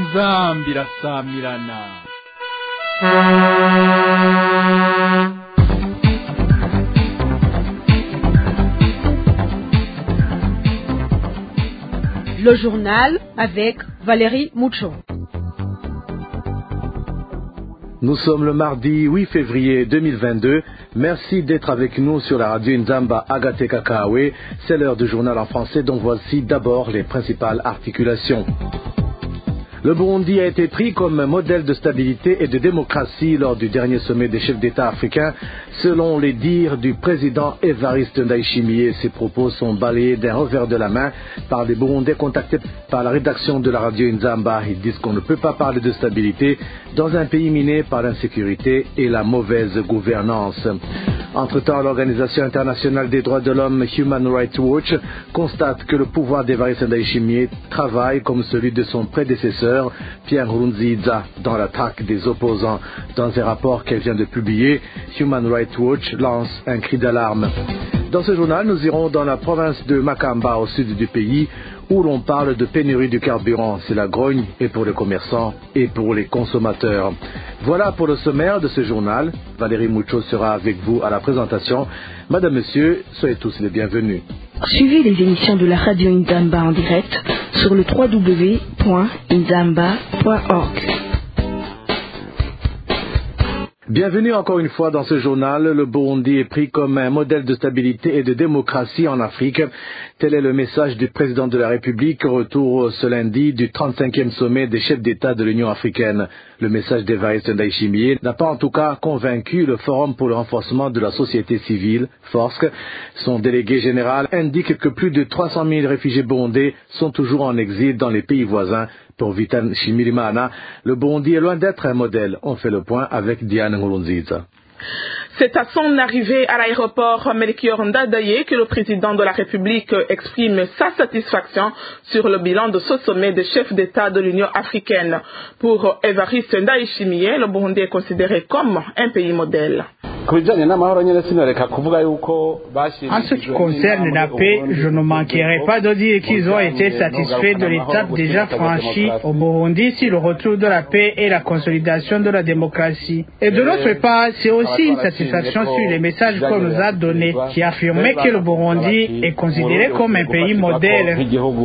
inzambi irasamirana. Le journal avec Valérie Moucho. Nous sommes le mardi 8 février 2022. Merci d'être avec nous sur la radio Nzamba Agate Kakawe. C'est l'heure du journal en français, dont voici d'abord les principales articulations. Le Burundi a été pris comme un modèle de stabilité et de démocratie lors du dernier sommet des chefs d'État africains. Selon les dires du président Evariste Ndayishimiye, ces propos sont balayés d'un revers de la main par des Burundais contactés par la rédaction de la radio Nzamba. Ils disent qu'on ne peut pas parler de stabilité dans un pays miné par l'insécurité et la mauvaise gouvernance. Entre-temps, l'Organisation internationale des droits de l'homme Human Rights Watch constate que le pouvoir d'Evariste Ndayishimiye travaille comme celui de son prédécesseur, Pierre Nkurunziza, dans la traque des opposants. Dans un rapport qu'elle vient de publier, Human Rights Watch lance un cri d'alarme. Dans ce journal, nous irons dans la province de Makamba, au sud du pays, où l'on parle de pénurie du carburant. C'est la grogne, et pour les commerçants et pour les consommateurs. Voilà pour le sommaire de ce journal. Valérie Moucho sera avec vous à la présentation. Madame, Monsieur, soyez tous les bienvenus. Suivez les émissions de la radio Nzamba en direct sur le www.nzamba.org. Bienvenue encore une fois dans ce journal. Le Burundi est pris comme un modèle de stabilité et de démocratie en Afrique. Tel est le message du président de la République au retour ce lundi du 35e sommet des chefs d'État de l'Union africaine. Le message d'Evariste Ndayishimiye n'a pas en tout cas convaincu le Forum pour le renforcement de la société civile, FORSC. Son délégué général indique que plus de 300 000 réfugiés burundais sont toujours en exil dans les pays voisins. Pour Vital Shimirimana, le Burundi est loin d'être un modèle. On fait le point avec Diane Nkurunziza. C'est à son arrivée à l'aéroport Melchior Ndadaye que le président de la République exprime sa satisfaction sur le bilan de ce sommet des chefs d'État de l'Union africaine. Pour Evariste Ndayishimiye, le Burundi est considéré comme un pays modèle. En ce qui concerne la paix, je ne manquerai pas de dire qu'ils ont été satisfaits de l'étape déjà franchie au Burundi sur le retour de la paix et la consolidation de la démocratie. Et de l'autre part, c'est aussi une satisfaction sur les messages qu'on nous a donnés, qui affirmaient que le Burundi est considéré comme un pays modèle.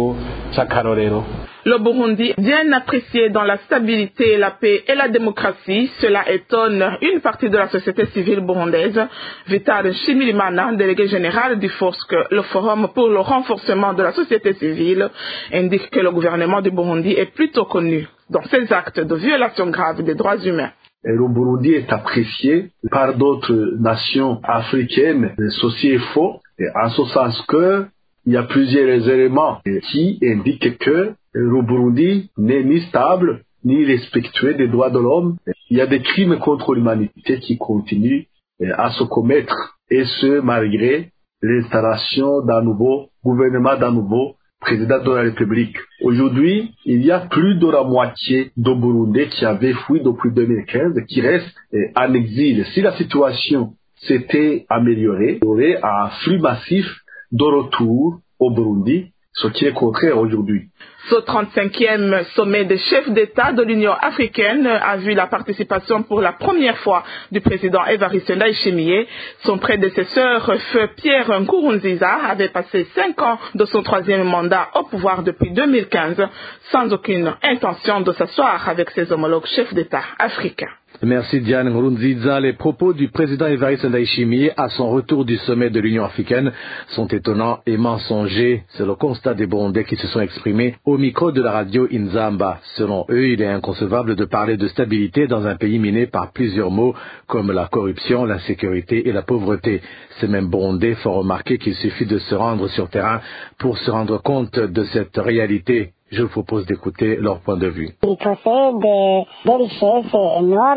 Le Burundi, bien apprécié dans la stabilité, la paix et la démocratie, cela étonne une partie de la société civile burundaise. Vital Shimirimana, délégué général du FORSC, le Forum pour le renforcement de la société civile, indique que le gouvernement du Burundi est plutôt connu dans ses actes de violation grave des droits humains. Et le Burundi est apprécié par d'autres nations africaines, ceci est faux, en ce sens que il y a plusieurs éléments qui indiquent que le Burundi n'est ni stable, ni respectueux des droits de l'homme. Il y a des crimes contre l'humanité qui continuent à se commettre, et ce, malgré l'installation d'un nouveau gouvernement, d'un nouveau président de la République. Aujourd'hui, il y a plus de la moitié de Burundais qui avaient fui depuis 2015, qui restent en exil. Si la situation s'était améliorée, il y aurait un flux massif de retour au Burundi, ce qui est contraire aujourd'hui. Ce 35e sommet des chefs d'État de l'Union africaine a vu la participation pour la première fois du président Evariste Ndayishimiye. Son prédécesseur, feu Pierre Nkurunziza, avait passé 5 ans de son 3e mandat au pouvoir depuis 2015, sans aucune intention de s'asseoir avec ses homologues chefs d'État africains. Merci Diane Nkurunziza. Les propos du président Evariste Ndayishimiye à son retour du sommet de l'Union africaine sont étonnants et mensongers. C'est le constat des Burundais qui se sont exprimés au micro de la radio Nzamba. Selon eux, il est inconcevable de parler de stabilité dans un pays miné par plusieurs mots comme la corruption, l'insécurité et la pauvreté. Ces mêmes Burundais font remarquer qu'il suffit de se rendre sur terrain pour se rendre compte de cette réalité. Je vous propose d'écouter leur point de vue. Il possède des richesses énormes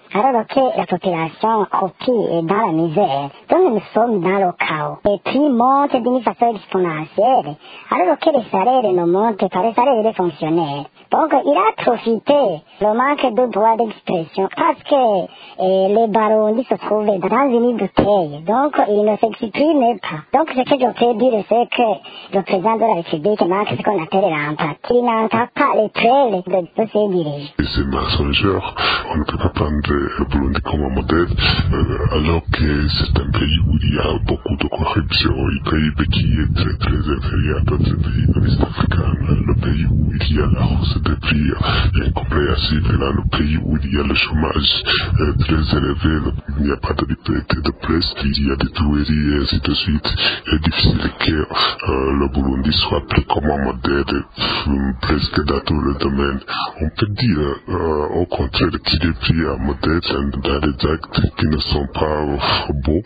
alors que la population croupie est dans la misère. Donc nous sommes dans le chaos. Les prix montent d'une façon exponentielle, alors que les salaires ne montent pas, les salaires des fonctionnaires. Donc il a profité le manque de droit d'expression parce que les barons se trouvent dans une bouteille. Donc il ne s'exprime pas. Donc ce que je peux dire, c'est que le président de la République manque ce qu'on appelle l'empathie. Il n'entend pas les traits de ses dirigeants. C'est mensongeur. On ne peut pas prendre le Burundi comme un modèle alors que c'est un pays où il y a beaucoup de corruption, un pays qui est très très inférieur à d'autres pays de l'Est africain, le pays où il y a la hausse des prix incompréhensible, là, le pays où il y a le chômage très élevé, il n'y a pas de liberté de presse, il y a des tueries et ainsi de suite. Il est difficile que le Burundi soit pris comme un modèle presque dans tous les domaines. On peut dire au contraire qu'il est pris un modèle dans des actes qui ne sont pas beaux.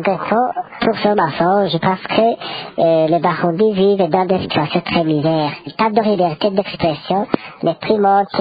Pour ce mensonge, parce que les Burundi vivent dans des situations très misères. Pas de liberté d'expression, les prix montent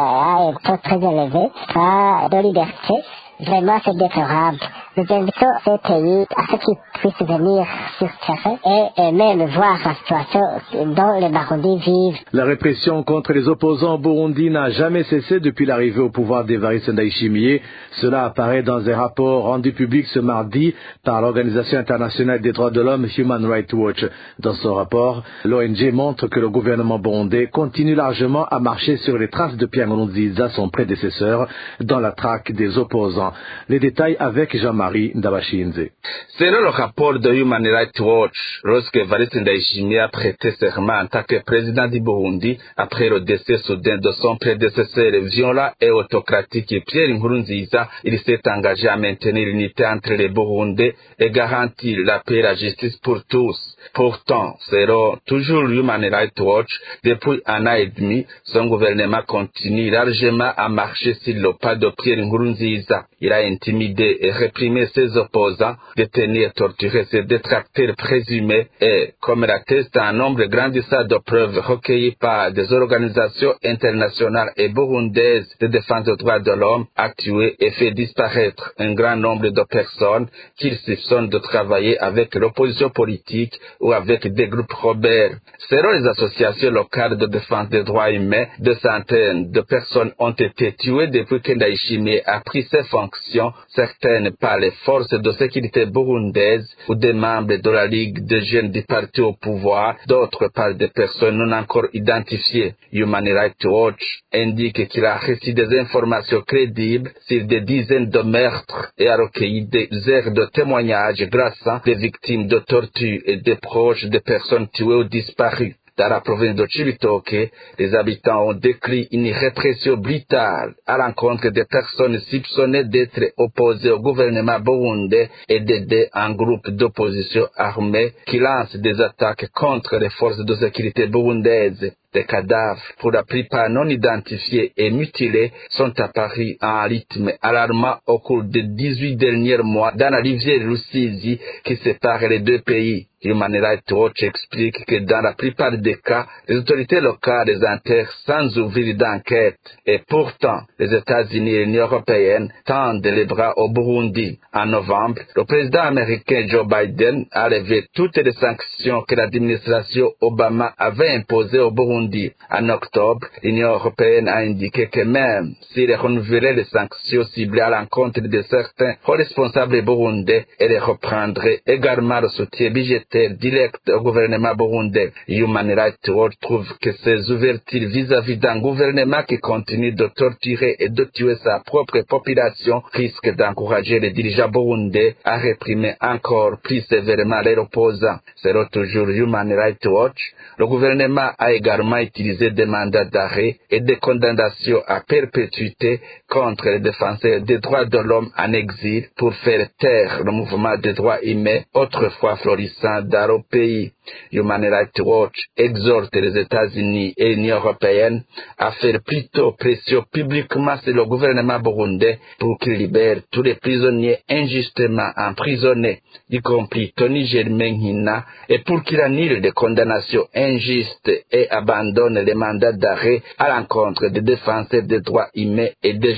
à un taux très élevé, pas de liberté. Vraiment, c'est déplorable. Nous invitons ces pays à ce qu'ils puissent venir sur terrain et même voir la situation dont les Burundis vivent. La répression contre les opposants au Burundi n'a jamais cessé depuis l'arrivée au pouvoir d'Evariste Ndayishimiye. Cela apparaît dans un rapport rendu public ce mardi par l'Organisation internationale des droits de l'homme Human Rights Watch. Dans son rapport, l'ONG montre que le gouvernement burundais continue largement à marcher sur les traces de Pierre Nkurunziza, son prédécesseur, dans la traque des opposants. Les détails avec Jean-Marie Ndabashinze. Selon le rapport de Human Rights Watch, lorsque Evariste Ndayishimiye a prêté serment en tant que président du Burundi, après le décès soudain de son prédécesseur violent et autocratique Pierre Nkurunziza, il s'est engagé à maintenir l'unité entre les Burundais et garantir la paix et la justice pour tous. Pourtant, selon toujours Human Rights Watch, depuis un an et demi, son gouvernement continue largement à marcher sur le pas de Pierre Nkurunziza. Il a intimidé et réprimé ses opposants, détenu et torturé ses détracteurs présumés et, comme l'atteste un nombre grandissant de preuves recueillies par des organisations internationales et burundaises de défense des droits de l'homme, a tué et fait disparaître un grand nombre de personnes qu'il soupçonne de travailler avec l'opposition politique ou avec des groupes rebelles. Selon les associations locales de défense des droits humains, des centaines de personnes ont été tuées depuis que Ndayishimiye a pris ses fonctions, certaines par les forces de sécurité burundaises ou des membres de la Ligue des jeunes du parti au pouvoir, d'autres par des personnes non encore identifiées. Human Rights Watch indique qu'il a reçu des informations crédibles sur des dizaines de meurtres et a recueilli des heures de témoignages glaçants des victimes de torture et des proches des personnes tuées ou disparues. Dans la province de Cibitoke, les habitants ont décrit une répression brutale à l'encontre des personnes soupçonnées d'être opposées au gouvernement burundais et d'aider un groupe d'opposition armée qui lance des attaques contre les forces de sécurité burundaises. Des cadavres, pour la plupart non identifiés et mutilés, sont apparus à un rythme alarmant au cours des 18 derniers mois dans la rivière Rusizi qui sépare les deux pays. Human Rights Watch explique que dans la plupart des cas, les autorités locales les enterrent sans ouvrir d'enquête. Et pourtant, les États-Unis et l'Union européenne tendent les bras au Burundi. En novembre, le président américain Joe Biden a levé toutes les sanctions que l'administration Obama avait imposées au Burundi. En octobre, l'Union européenne a indiqué que même s'il renouvelait les sanctions ciblées à l'encontre de certains responsables burundais, elle reprendrait également le soutien budgétaire direct au gouvernement burundais. Human Rights Watch trouve que ces ouvertures vis-à-vis d'un gouvernement qui continue de torturer et de tuer sa propre population risquent d'encourager les dirigeants burundais à réprimer encore plus sévèrement les opposants. Selon toujours Human Rights Watch, le gouvernement a également utilisé des mandats d'arrêt et des condamnations à perpétuité contre les défenseurs des droits de l'homme en exil pour faire taire le mouvement des droits humains autrefois florissant dans le pays. Human Rights Watch exhorte les États-Unis et l'Union européenne à faire plutôt pression publiquement sur le gouvernement burundais pour qu'il libère tous les prisonniers injustement emprisonnés, y compris Tony Germain Hina, et pour qu'il annule des condamnations injustes et abandonne les mandats d'arrêt à l'encontre des défenseurs des droits humains et des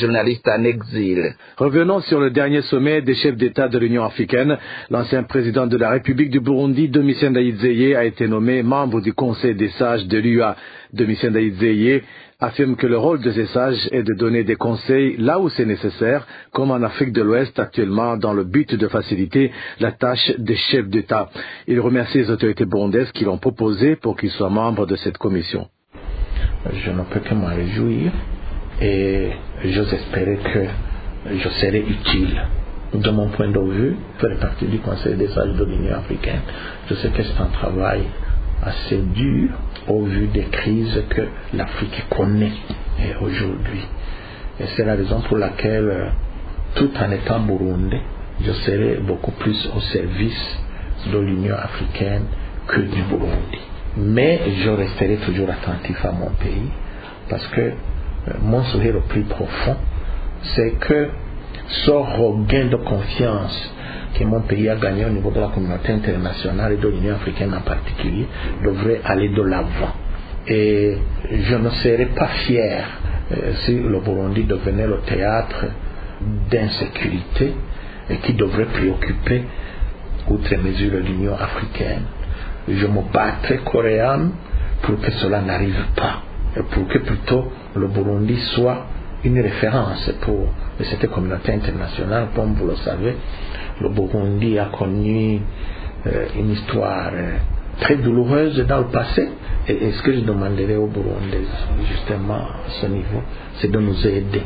journalistes en exil. Revenons sur le dernier sommet des chefs d'État de l'Union africaine. L'ancien président de la République du Burundi, Domitien Ndayizeye, a été nommé membre du Conseil des sages de l'UA. Domitien Ndayizeye affirme que le rôle de ces sages est de donner des conseils là où c'est nécessaire, comme en Afrique de l'Ouest actuellement, dans le but de faciliter la tâche des chefs d'État. Il remercie les autorités burundaises qui l'ont proposé pour qu'il soit membre de cette commission. Je ne peux que m'en réjouir et j'ose espérer que je serai utile. De mon point de vue, faire partie du Conseil des sages de l'Union africaine, je sais que c'est un travail assez dur au vu des crises que l'Afrique connaît aujourd'hui. Et c'est la raison pour laquelle, tout en étant burundais, je serai beaucoup plus au service de l'Union africaine que du Burundi. Mais je resterai toujours attentif à mon pays parce que mon souhait le plus profond, c'est que ce regain de confiance que mon pays a gagné au niveau de la communauté internationale et de l'Union africaine en particulier devrait aller de l'avant. Et je ne serais pas fier si le Burundi devenait le théâtre d'insécurité et qui devrait préoccuper outre mesure l'Union africaine. Je me battrai corps et âme pour que cela n'arrive pas et pour que plutôt le Burundi soit une référence pour cette communauté internationale. Comme vous le savez, le Burundi a connu une histoire très douloureuse dans le passé. Et ce que je demanderais aux Burundais, justement à ce niveau, c'est de nous aider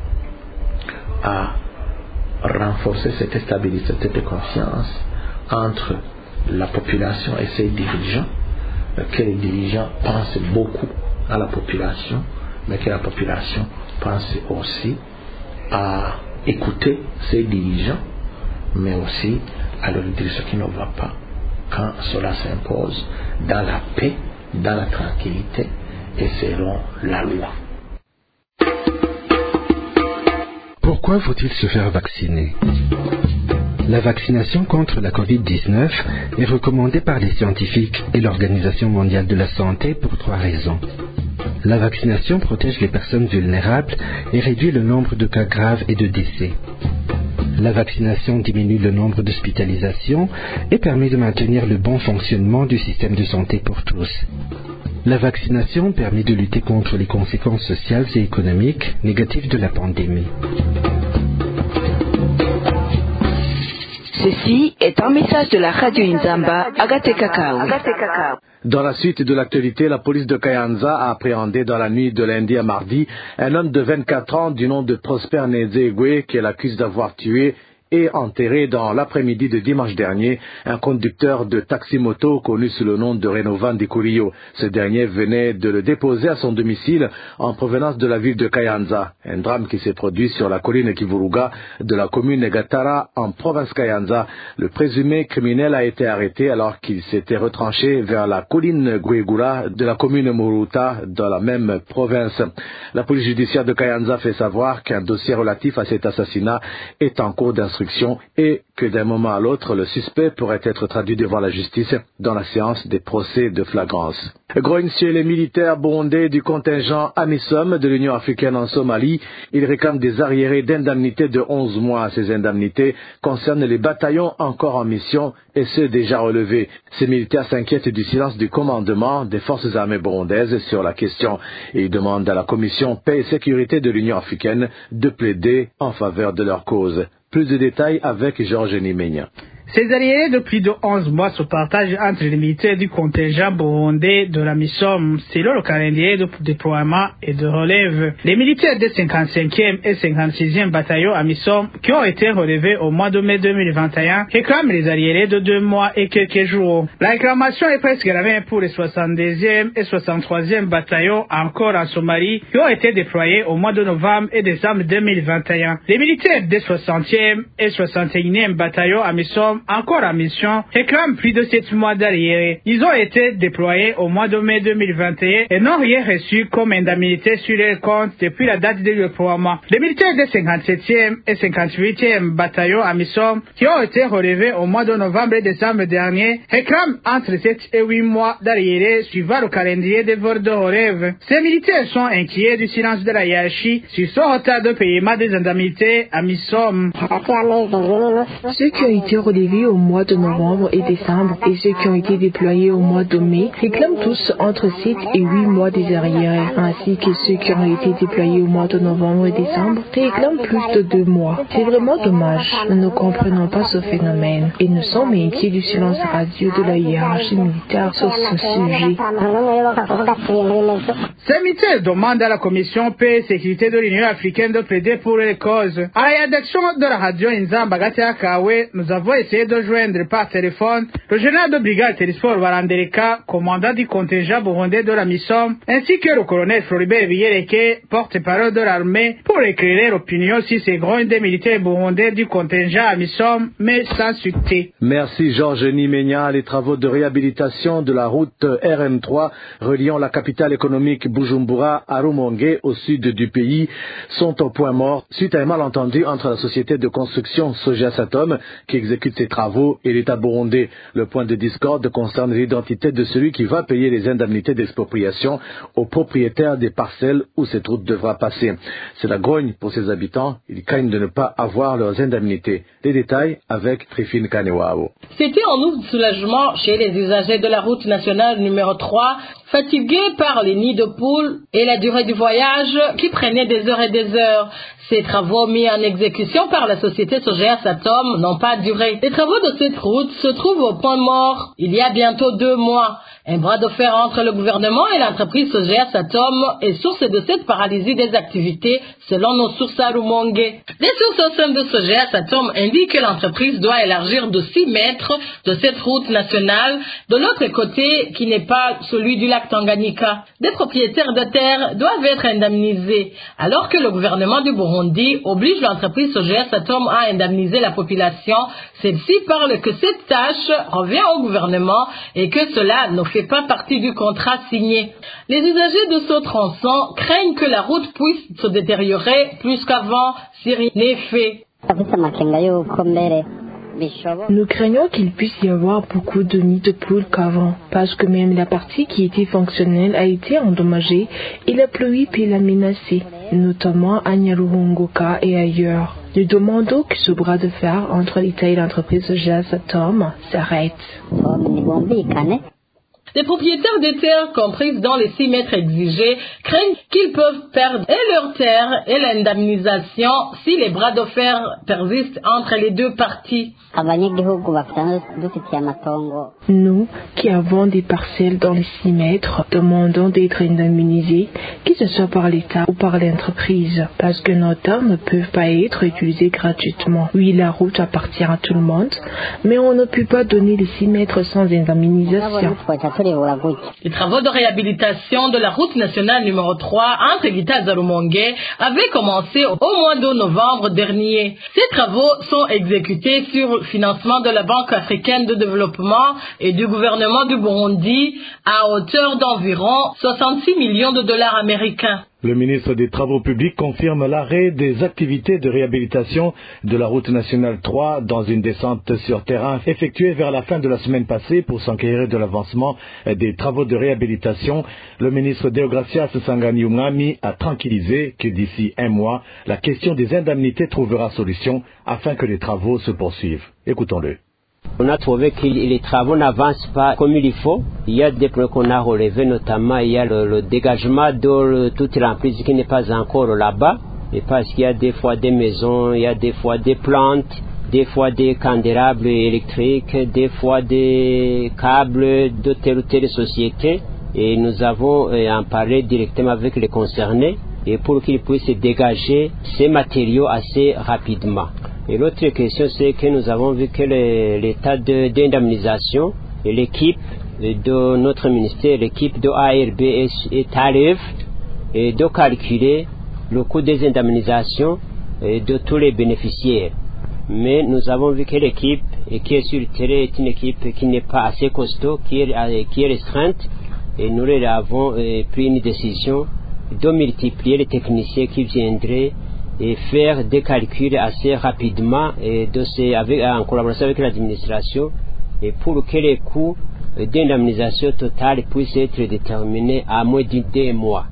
à renforcer cette stabilité, cette confiance entre la population et ses dirigeants, que les dirigeants pensent beaucoup à la population, mais que la population pense aussi à écouter ses dirigeants, mais aussi à leur dire ce qui ne va pas quand cela s'impose dans la paix, dans la tranquillité et selon la loi. Pourquoi faut-il se faire vacciner ? La vaccination contre la Covid-19 est recommandée par les scientifiques et l'Organisation mondiale de la santé pour 3 raisons. La vaccination protège les personnes vulnérables et réduit le nombre de cas graves et de décès. La vaccination diminue le nombre d'hospitalisations et permet de maintenir le bon fonctionnement du système de santé pour tous. La vaccination permet de lutter contre les conséquences sociales et économiques négatives de la pandémie. Ceci est un message de la radio Inzamba Agate Kakao. Dans la suite de l'actualité, la police de Kayanza a appréhendé dans la nuit de lundi à mardi un homme de 24 ans du nom de Prosper Nzegwe qu'elle accuse d'avoir tué et enterré dans l'après-midi de dimanche dernier un conducteur de taxi-moto connu sous le nom de Renovan Dikurio. Ce dernier venait de le déposer à son domicile en provenance de la ville de Kayanza. Un drame qui s'est produit sur la colline Kivuruga de la commune Gatara en province Kayanza. Le présumé criminel a été arrêté alors qu'il s'était retranché vers la colline Guegura de la commune Muruta dans la même province. La police judiciaire de Kayanza fait savoir qu'un dossier relatif à cet assassinat est en cours d'instruction et que d'un moment à l'autre, le suspect pourrait être traduit devant la justice dans la séance des procès de flagrance. Grogne chez les militaires burundais du contingent AMISOM de l'Union africaine en Somalie. Ils réclament des arriérés d'indemnités de 11 mois. Ces indemnités concernent les bataillons encore en mission et ceux déjà relevés. Ces militaires s'inquiètent du silence du commandement des forces armées burundaises sur la question et ils demandent à la commission paix et sécurité de l'Union africaine de plaider en faveur de leur cause. Plus de détails avec Georges Nimenya. Ces arriérés de plus de 11 mois se partagent entre les militaires du contingent burundais de la MISOM selon le calendrier de déploiement et de relève. Les militaires des 55e et 56e bataillons à MISOM qui ont été relevés au mois de mai 2021 réclament les arriérés de 2 mois et quelques jours. La réclamation est presque la même pour les 62e et 63e bataillons encore en Somalie qui ont été déployés au mois de novembre et décembre 2021. Les militaires des 60e et 61e bataillons à MISOM AMISOM, encore en mission, réclament plus de 7 mois d'arriérés. Ils ont été déployés au mois de mai 2021 et n'ont rien reçu comme indemnité sur leur compte depuis la date de déploiement. Les militaires des 57e et 58e bataillons AMISOM qui ont été relevés au mois de novembre et décembre dernier réclament entre 7 et 8 mois d'arriérés suivant le calendrier des vols de relève. Ces militaires sont inquiets du silence de la hiérarchie sur ce retard de paiement des indemnités AMISOM. Ceux qui ont été relevés au mois de novembre et décembre et ceux qui ont été déployés au mois de mai réclament tous entre 7 et 8 mois des arriérés, ainsi que ceux qui ont été déployés au mois de novembre et décembre réclament plus de 2 mois. C'est vraiment dommage. Nous ne comprenons pas ce phénomène et nous sommes inquiets du silence radio de la hiérarchie militaire sur ce sujet. Ces militaires demandent à la Commission paix et sécurité de l'Union africaine de plaider pour les causes. À la rédaction de la radio Inzamba Kawe, nous avons essayé de joindre par téléphone le général de brigade Télésphore Barandereka, commandant du contingent burundais de la MISOM, ainsi que le colonel Floribert Biyereke, porte-parole de l'armée, pour éclairer l'opinion sur ces grogne des militaires burundais du contingent à MISOM, mais sans succès. Merci Georges Nimenya. Les travaux de réhabilitation de la route RM3 reliant la capitale économique Bujumbura à Rumonge au sud du pays sont au point mort suite à un malentendu entre la société de construction Sojasatom qui exécute ces travaux et l'État burundais. Le point de discorde concerne l'identité de celui qui va payer les indemnités d'expropriation aux propriétaires des parcelles où cette route devra passer. C'est la grogne pour ces habitants. Ils craignent de ne pas avoir leurs indemnités. Les détails avec Trifine Kanewao. C'était en outre de soulagement chez les usagers de la route nationale numéro 3, fatigués par les nids de poules et la durée du voyage qui prenait des heures et des heures. Ces travaux mis en exécution par la société Sojasatom n'ont pas duré. Les travaux de cette route se trouvent au point mort il y a bientôt 2 mois. Un bras de fer entre le gouvernement et l'entreprise Sojasatom est source de cette paralysie des activités selon nos sources à Rumonge. Des sources au sein de Sojasatom indiquent que l'entreprise doit élargir de 6 mètres de cette route nationale de l'autre côté qui n'est pas celui du lac Tanganyika. Des propriétaires de terre doivent être indemnisés alors que le gouvernement du Burundi oblige l'entreprise Sojasatom à indemniser la population. Celle-ci parle que cette tâche revient au gouvernement et que cela ne fait pas partie du contrat signé. Les usagers de ce tronçon craignent que la route puisse se détériorer plus qu'avant si rien n'est fait. Nous craignons qu'il puisse y avoir beaucoup de nids de poules qu'avant, parce que même la partie qui était fonctionnelle a été endommagée et la pluie peut la menacer, notamment à Nyaruhongoka et ailleurs. Nous demandons que ce bras de fer entre l'État et l'entreprise Sojasatom s'arrête. Les propriétaires des terres comprises dans les 6 mètres exigés craignent qu'ils peuvent perdre et leurs terres et l'indemnisation si les bras de fer persistent entre les deux parties. Nous, qui avons des parcelles dans les 6 mètres, demandons d'être indemnisés, que ce soit par l'État ou par l'entreprise, parce que nos terres ne peuvent pas être utilisées gratuitement. Oui, la route appartient à tout le monde, mais on ne peut pas donner les 6 mètres sans indemnisation. Les travaux de réhabilitation de la route nationale numéro 3 entre Gitaza et Rumonge avaient commencé au mois de novembre dernier. Ces travaux sont exécutés sur le financement de la Banque africaine de développement et du gouvernement du Burundi à hauteur d'environ 66 millions de dollars américains. Le ministre des Travaux publics confirme l'arrêt des activités de réhabilitation de la route nationale 3 dans une descente sur terrain effectuée vers la fin de la semaine passée pour s'enquérir de l'avancement des travaux de réhabilitation. Le ministre Deogracias Sanganiumami a tranquillisé que d'ici 1 mois, la question des indemnités trouvera solution afin que les travaux se poursuivent. Écoutons-le. On a trouvé que les travaux n'avancent pas comme il faut. Il y a des points qu'on a relevés, notamment il y a le dégagement de toute l'emprise qui n'est pas encore là-bas. Et parce qu'il y a des fois des maisons, il y a des fois des plantes, des fois des candélabres électriques, des fois des câbles de telle ou telle société. Et nous avons en parlé directement avec les concernés et pour qu'ils puissent dégager ces matériaux assez rapidement. Et l'autre question, c'est que nous avons vu que l'état d'indemnisation et l'équipe de notre ministère, l'équipe de ARB est à l'œuvre et de calculer le coût des indemnisations de tous les bénéficiaires. mais nous avons vu que l'équipe qui est sur le terrain est une équipe qui n'est pas assez costaud, qui est restreinte, et nous avons pris une décision de multiplier les techniciens qui viendraient et faire des calculs assez rapidement et en collaboration avec l'administration, et pour que les coûts d'indemnisation totale puissent être déterminés à moins de 2 mois.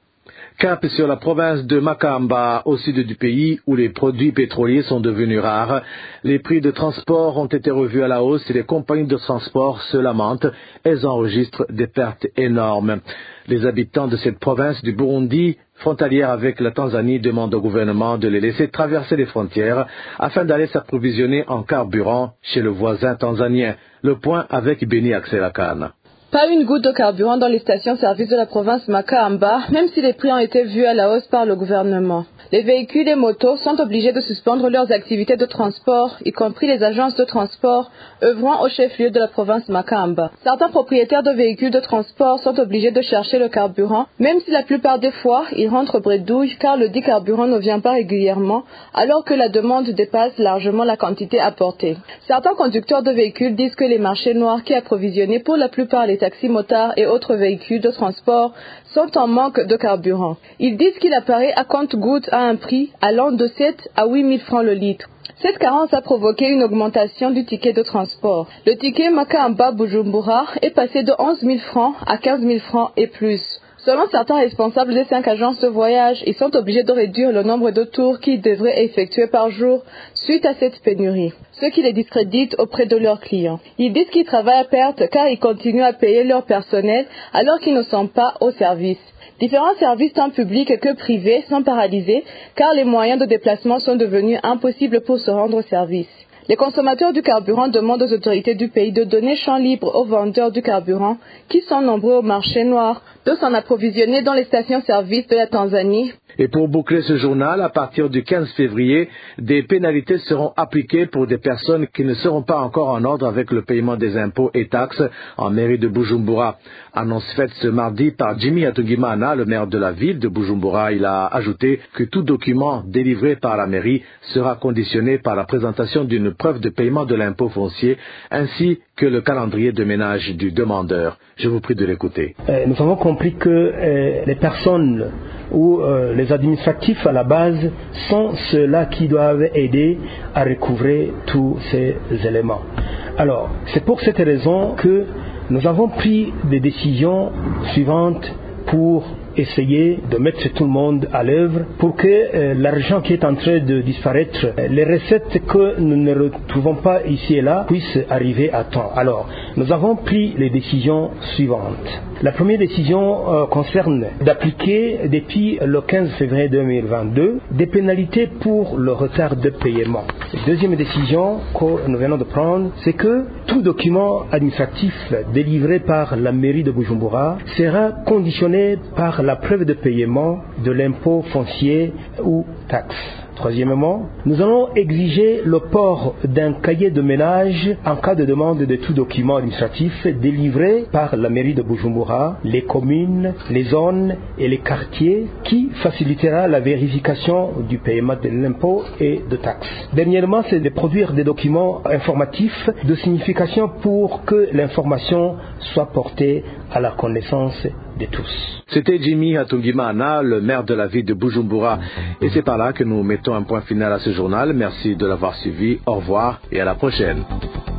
Cap sur la province de Makamba, au sud du pays, où les produits pétroliers sont devenus rares. Les prix de transport ont été revus à la hausse et les compagnies de transport se lamentent. Elles enregistrent des pertes énormes. Les habitants de cette province du Burundi, frontalière avec la Tanzanie, demandent au gouvernement de les laisser traverser les frontières afin d'aller s'approvisionner en carburant chez le voisin tanzanien. Le point avec Beni Akselakane. Pas une goutte de carburant dans les stations-service de la province Makamba, même si les prix ont été vus à la hausse par le gouvernement. Les véhicules et motos sont obligés de suspendre leurs activités de transport, y compris les agences de transport œuvrant au chef-lieu de la province Makamba. Certains propriétaires de véhicules de transport sont obligés de chercher le carburant, même si la plupart des fois, ils rentrent bredouille car le dit carburant ne vient pas régulièrement, alors que la demande dépasse largement la quantité apportée. Certains conducteurs de véhicules disent que les marchés noirs qui approvisionnaient pour la plupart les taxis motards et autres véhicules de transport sont en manque de carburant. Ils disent qu'il apparaît à compte-gouttes à un prix allant de 7 à 8 000 francs le litre. Cette carence a provoqué une augmentation du ticket de transport. Le ticket Makamba-Bujumbura est passé de 11 000 francs à 15 000 francs et plus. Selon certains responsables des 5 agences de voyage, ils sont obligés de réduire le nombre de tours qu'ils devraient effectuer par jour suite à cette pénurie, ce qui les discrédite auprès de leurs clients. Ils disent qu'ils travaillent à perte car ils continuent à payer leur personnel alors qu'ils ne sont pas au service. Différents services tant publics que privés sont paralysés car les moyens de déplacement sont devenus impossibles pour se rendre au service. Les consommateurs du carburant demandent aux autorités du pays de donner champ libre aux vendeurs du carburant, qui sont nombreux au marché noir, de s'en approvisionner dans les stations-service de la Tanzanie. Et pour boucler ce journal, à partir du 15 février, des pénalités seront appliquées pour des personnes qui ne seront pas encore en ordre avec le paiement des impôts et taxes en mairie de Bujumbura. Annonce faite ce mardi par Jimmy Hatungimana, le maire de la ville de Bujumbura. Il a ajouté que tout document délivré par la mairie sera conditionné par la présentation d'une preuve de paiement de l'impôt foncier ainsi que le calendrier de ménage du demandeur. Je vous prie de l'écouter. Nous avons compris que les personnes ou les administratifs à la base sont ceux-là qui doivent aider à recouvrer tous ces éléments. Alors, c'est pour cette raison que nous avons pris des décisions suivantes pour essayer de mettre tout le monde à l'œuvre pour que l'argent qui est en train de disparaître, les recettes que nous ne retrouvons pas ici et là, puissent arriver à temps. Alors, nous avons pris les décisions suivantes. La première décision concerne d'appliquer depuis le 15 février 2022 des pénalités pour le retard de paiement. La deuxième décision que nous venons de prendre, c'est que tout document administratif délivré par la mairie de Bujumbura sera conditionné par la preuve de paiement de l'impôt foncier ou taxe. Troisièmement, nous allons exiger le port d'un cahier de ménage en cas de demande de tout document administratif délivré par la mairie de Bujumbura, les communes, les zones et les quartiers qui facilitera la vérification du paiement de l'impôt et de taxes. Dernièrement, c'est de produire des documents informatifs de signification pour que l'information soit portée à la connaissance de tous. C'était Jimmy Hatungimana, le maire de la ville de Bujumbura. Et c'est par là que nous mettons un point final à ce journal. Merci de l'avoir suivi. Au revoir et à la prochaine.